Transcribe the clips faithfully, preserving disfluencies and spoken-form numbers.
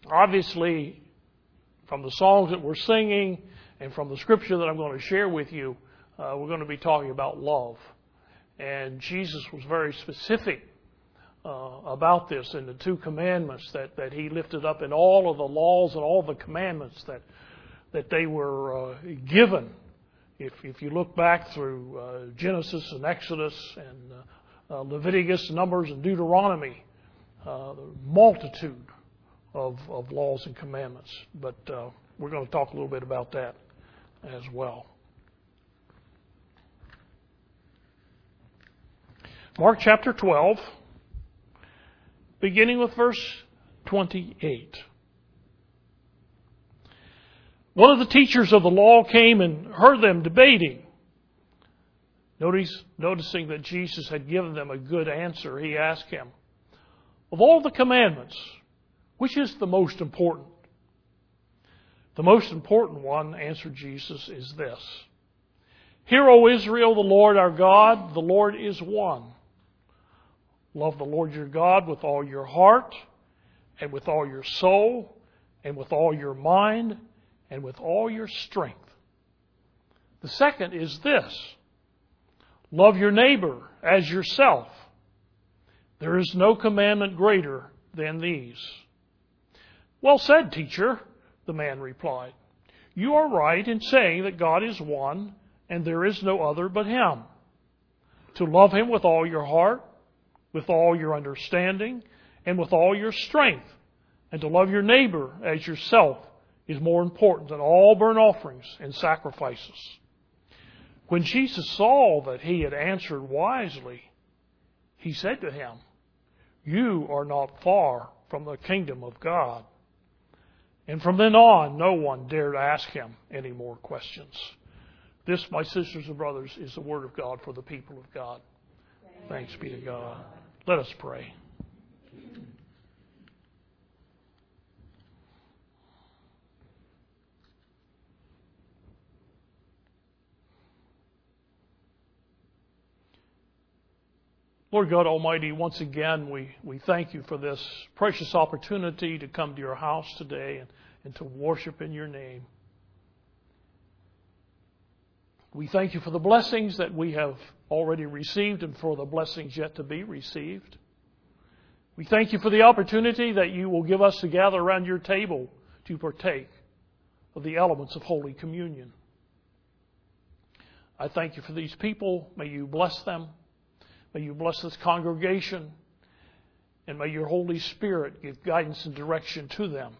obviously, from the songs that we're singing and from the scripture that I'm going to share with you, uh, we're going to be talking about love. And Jesus was very specific uh, about this in the two commandments that, that he lifted up in all of the laws and all the commandments that that they were uh, given. If if you look back through uh, Genesis and Exodus and uh, uh, Leviticus, Numbers, and Deuteronomy, uh, the multitude of, of laws and commandments. But uh, we're going to talk a little bit about that as well. Mark chapter twelve, beginning with verse twenty-eight. One of the teachers of the law came and heard them debating. Notice, noticing that Jesus had given them a good answer, he asked him, "Of all the commandments, which is the most important?" "The most important one," answered Jesus, "is this. Hear, O Israel, the Lord our God, the Lord is one. Love the Lord your God with all your heart, and with all your soul, and with all your mind, and with all your strength. The second is this. Love your neighbor as yourself. There is no commandment greater than these." "Well said, teacher," the man replied. "You are right in saying that God is one, and there is no other but Him. To love Him with all your heart, with all your understanding, and with all your strength, and to love your neighbor as yourself is more important than all burnt offerings and sacrifices." When Jesus saw that he had answered wisely, he said to him, "You are not far from the kingdom of God." And from then on, no one dared ask him any more questions. This, my sisters and brothers, is the word of God for the people of God. Thanks be to God. Let us pray. Lord God Almighty, once again, we, we thank you for this precious opportunity to come to your house today and, and to worship in your name. We thank you for the blessings that we have already received and for the blessings yet to be received. We thank you for the opportunity that you will give us to gather around your table to partake of the elements of Holy Communion. I thank you for these people. May you bless them. May you bless this congregation, and may your Holy Spirit give guidance and direction to them.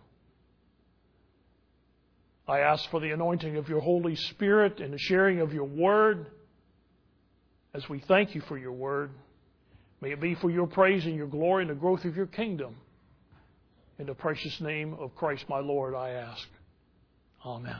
I ask for the anointing of your Holy Spirit and the sharing of your word as we thank you for your word. May it be for your praise and your glory and the growth of your kingdom. In the precious name of Christ my Lord, I ask. Amen.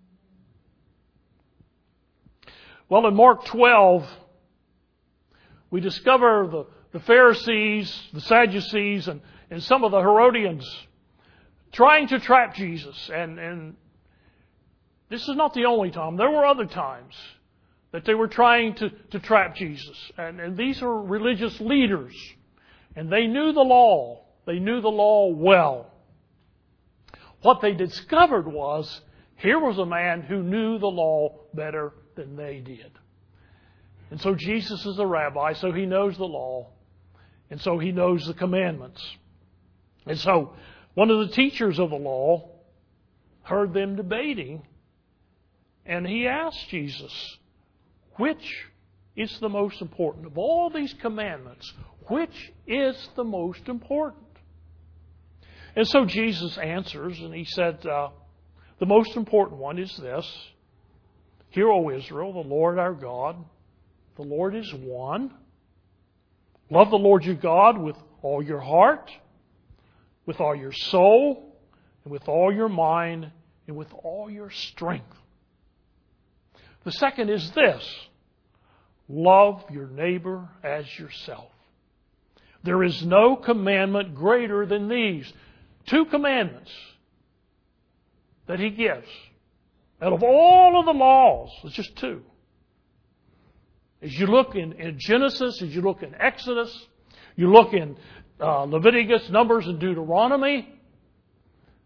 Well, in Mark twelve, we discover the, the Pharisees, the Sadducees, and, and some of the Herodians trying to trap Jesus. And, and this is not the only time. There were other times that they were trying to, to trap Jesus. And, and these are religious leaders. And they knew the law. They knew the law well. What they discovered was, here was a man who knew the law better than they did. And so Jesus is a rabbi, so he knows the law. And so he knows the commandments. And so one of the teachers of the law heard them debating. And he asked Jesus, which is the most important? Of all these commandments, which is the most important? And so Jesus answers, and he said, uh, the most important one is this. Hear, O Israel, the Lord our God, the Lord is one. Love the Lord your God with all your heart, with all your soul, and with all your mind, and with all your strength. The second is this. Love your neighbor as yourself. There is no commandment greater than these. Two commandments that he gives. Out of all of the laws, it's just two. As you look in, in Genesis, as you look in Exodus, you look in uh, Leviticus, Numbers, and Deuteronomy,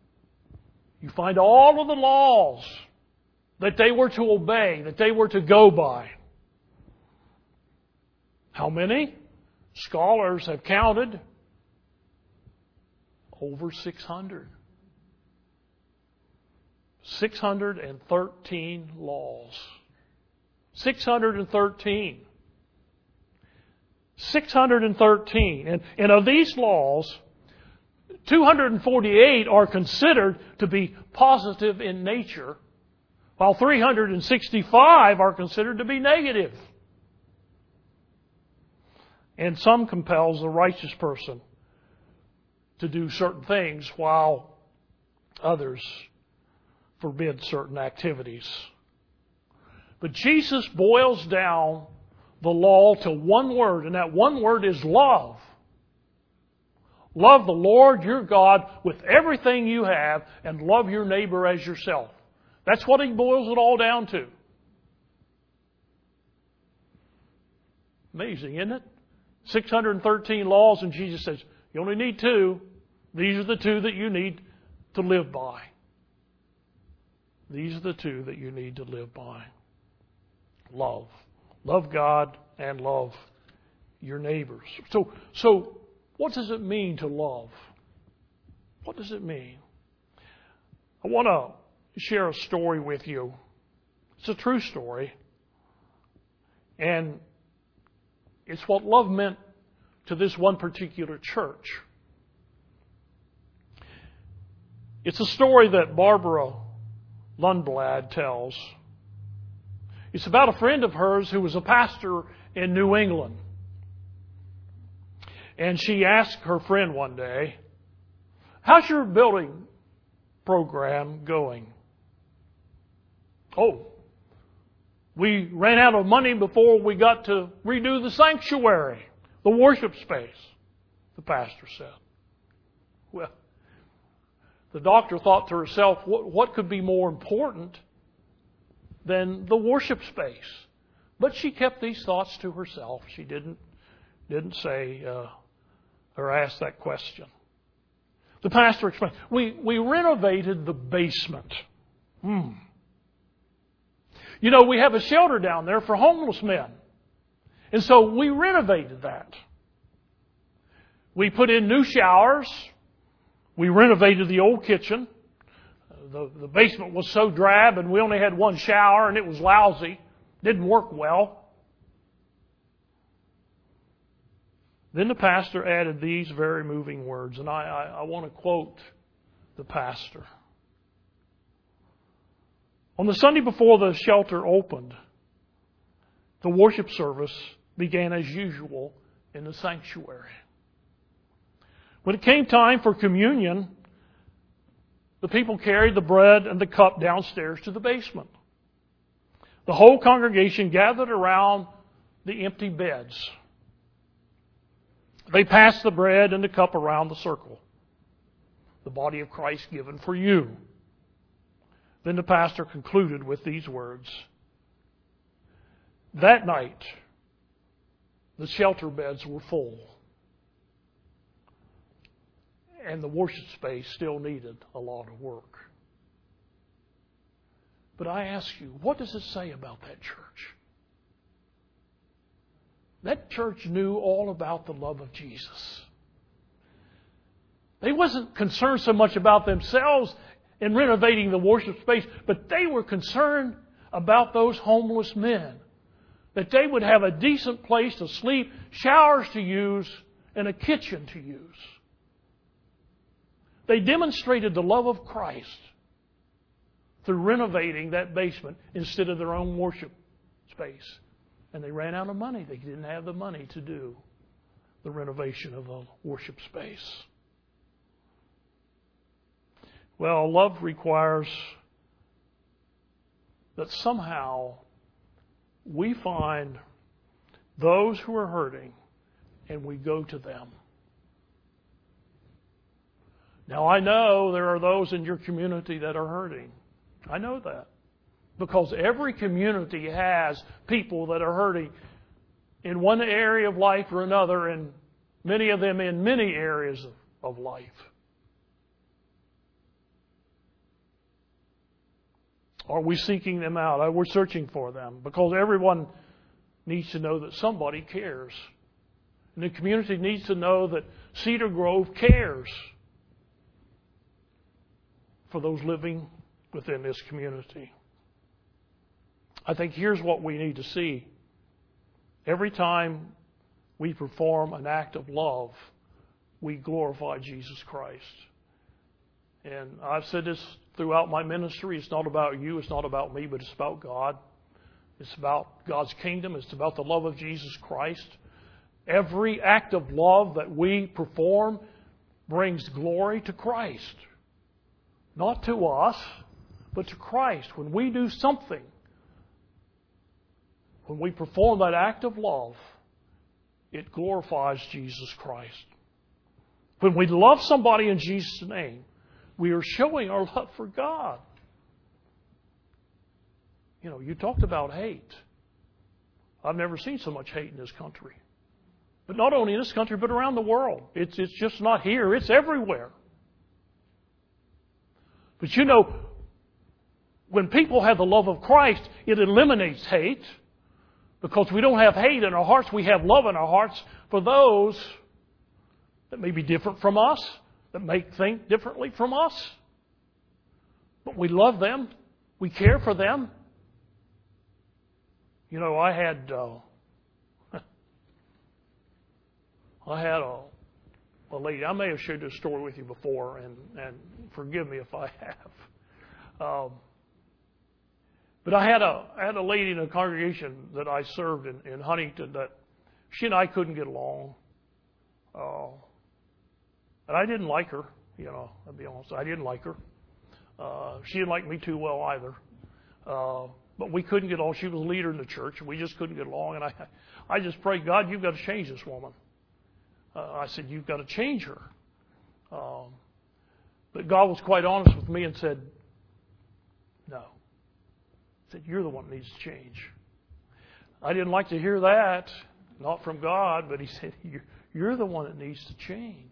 you find all of the laws that they were to obey, that they were to go by. How many? Scholars have counted over six hundred. six hundred thirteen laws. six hundred thirteen. six hundred thirteen. And, and of these laws, two hundred forty-eight are considered to be positive in nature, while three hundred sixty-five are considered to be negative. And some compels the righteous person to do certain things, while others forbid certain activities. But Jesus boils down the law to one word, and that one word is love. Love the Lord your God with everything you have, and love your neighbor as yourself. That's what He boils it all down to. Amazing, isn't it? six hundred thirteen laws, and Jesus says, you only need two. These are the two that you need to live by. These are the two that you need to live by. Love. Love God and love your neighbors. So, so what does it mean to love? What does it mean? I want to share a story with you. It's a true story. And it's what love meant to this one particular church. It's a story that Barbara Lundblad tells. It's about a friend of hers who was a pastor in New England. And she asked her friend one day, how's your building program going? Oh, we ran out of money before we got to redo the sanctuary, the worship space, the pastor said. Well, the doctor thought to herself, what, what could be more important than the worship space? But she kept these thoughts to herself. She didn't, didn't say uh, or ask that question. The pastor explained, we, we renovated the basement. Hmm. You know, we have a shelter down there for homeless men. And so we renovated that. We put in new showers. We renovated the old kitchen. The, the basement was so drab and we only had one shower and it was lousy. Didn't work well. Then the pastor added these very moving words, and I, I, I want to quote the pastor. On the Sunday before the shelter opened, the worship service began as usual in the sanctuary. When it came time for communion, the people carried the bread and the cup downstairs to the basement. The whole congregation gathered around the empty beds. They passed the bread and the cup around the circle. The body of Christ given for you. Then the pastor concluded with these words. That night, the shelter beds were full. And the worship space still needed a lot of work. But I ask you, what does it say about that church? That church knew all about the love of Jesus. They wasn't concerned so much about themselves in renovating the worship space, but they were concerned about those homeless men. That they would have a decent place to sleep, showers to use, and a kitchen to use. They demonstrated the love of Christ through renovating that basement instead of their own worship space. And they ran out of money. They didn't have the money to do the renovation of a worship space. Well, love requires that somehow we find those who are hurting and we go to them. Now, I know there are those in your community that are hurting. I know that. Because every community has people that are hurting in one area of life or another, and many of them in many areas of, of life. Are we seeking them out? Are we searching for them? Because everyone needs to know that somebody cares. And the community needs to know that Cedar Grove cares for those living within this community. I think here's what we need to see. Every time we perform an act of love, we glorify Jesus Christ. And I've said this throughout my ministry. It's not about you, it's not about me, but it's about God. It's about God's kingdom. It's about the love of Jesus Christ. Every act of love that we perform brings glory to Christ. Not to us, but to Christ. When we do something, when we perform that act of love, it glorifies Jesus Christ. When we love somebody in Jesus' name, we are showing our love for God. You know, you talked about hate. I've never seen so much hate in this country. But not only in this country, but around the world. It's, it's just not here. It's everywhere. But you know, when people have the love of Christ, it eliminates hate. Because we don't have hate in our hearts, we have love in our hearts for those that may be different from us, that may think differently from us. But we love them. We care for them. You know, I had uh, I had a, a lady. I may have shared this story with you before, and, and forgive me if I have. Um, but I had a I had a lady in a congregation that I served in, in Huntington that she and I couldn't get along. Uh, and I didn't like her, you know, I'll be honest. I didn't like her. Uh, she didn't like me too well either. Uh, but we couldn't get along. She was a leader in the church, and we just couldn't get along. And I, I just prayed, God, you've got to change this woman. Uh, I said, you've got to change her. Um, but God was quite honest with me and said, no. He said, you're the one that needs to change. I didn't like to hear that, not from God, but He said, you're, you're the one that needs to change.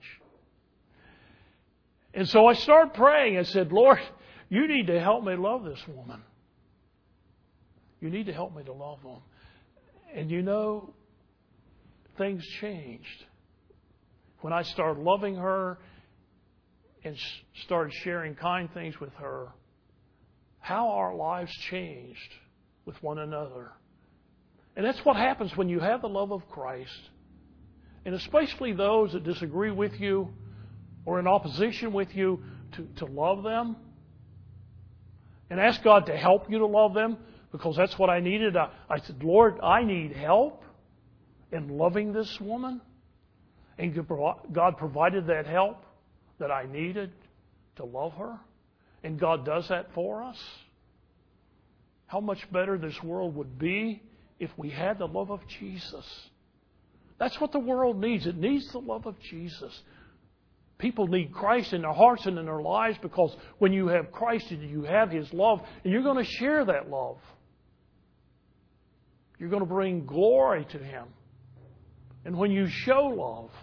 And so I started praying. I said, Lord, you need to help me love this woman. You need to help me to love them. And you know, things changed. When I started loving her and started sharing kind things with her, how our lives changed with one another. And that's what happens when you have the love of Christ. And especially those that disagree with you or in opposition with you, to, to love them. And ask God to help you to love them, because that's what I needed. I, I said, Lord, I need help in loving this woman. And God provided that help that I needed to love her. And God does that for us. How much better this world would be if we had the love of Jesus. That's what the world needs. It needs the love of Jesus. People need Christ in their hearts and in their lives, because when you have Christ and you have His love, and you're going to share that love. You're going to bring glory to Him. And when you show love,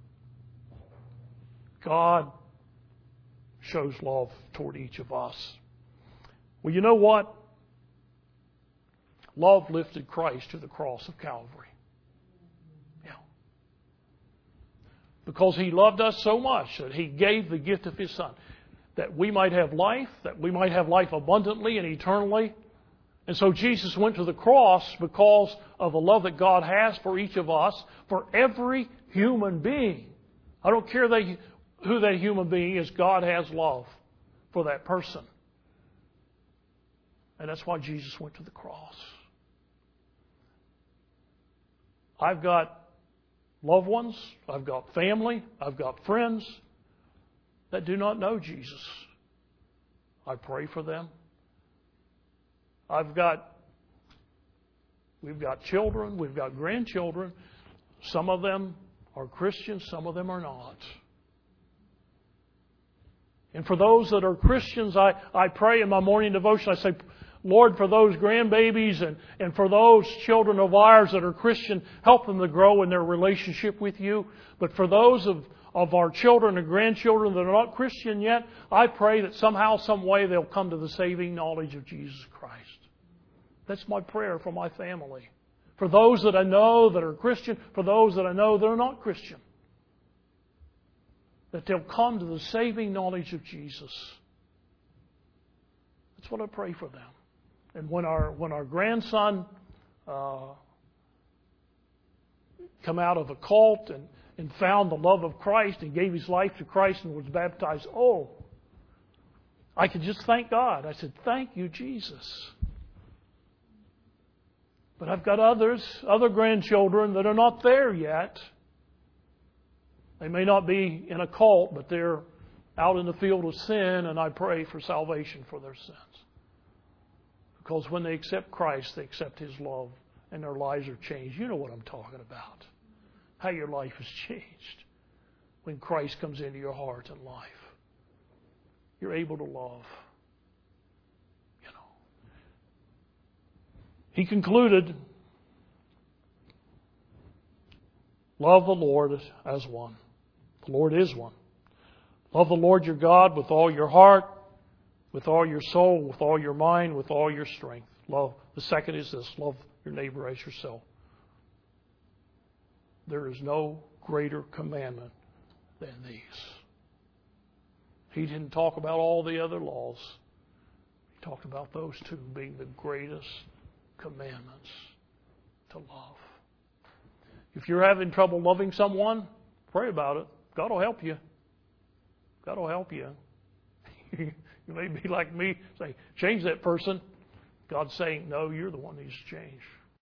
God shows love toward each of us. Well, you know what? Love lifted Christ to the cross of Calvary. Yeah. Because He loved us so much that He gave the gift of His Son, that we might have life, that we might have life abundantly and eternally. And so Jesus went to the cross because of the love that God has for each of us, for every human being. I don't care that, who that human being is, God has love for that person. And that's why Jesus went to the cross. I've got loved ones, I've got family, I've got friends that do not know Jesus. I pray for them. I've got, we've got children, we've got grandchildren. Some of them are Christians, some of them are not. And for those that are Christians, I, I pray in my morning devotion, I say, Lord, for those grandbabies and, and for those children of ours that are Christian, help them to grow in their relationship with You. But for those of of our children and grandchildren that are not Christian yet, I pray that somehow, some way they'll come to the saving knowledge of Jesus Christ. That's my prayer for my family. For those that I know that are Christian, for those that I know that are not Christian. That they'll come to the saving knowledge of Jesus. That's what I pray for them. And when our when our grandson uh, come out of a cult and, and found the love of Christ and gave his life to Christ and was baptized, oh, I could just thank God. I said, thank you, Jesus. But I've got others, other grandchildren that are not there yet. They may not be in a cult, but they're out in the field of sin, and I pray for salvation for their sins. Because when they accept Christ, they accept His love, and their lives are changed. You know what I'm talking about. How your life is changed when Christ comes into your heart and life. You're able to love. You know. He concluded, love the Lord as one. The Lord is one. Love the Lord your God with all your heart, with all your soul, with all your mind, with all your strength. Love. The second is this, love your neighbor as yourself. There is no greater commandment than these. He didn't talk about all the other laws. He talked about those two being the greatest commandments to love. If you're having trouble loving someone, pray about it. God will help you. God will help you. You may be like me, say, change that person. God's saying, no, you're the one who needs to change.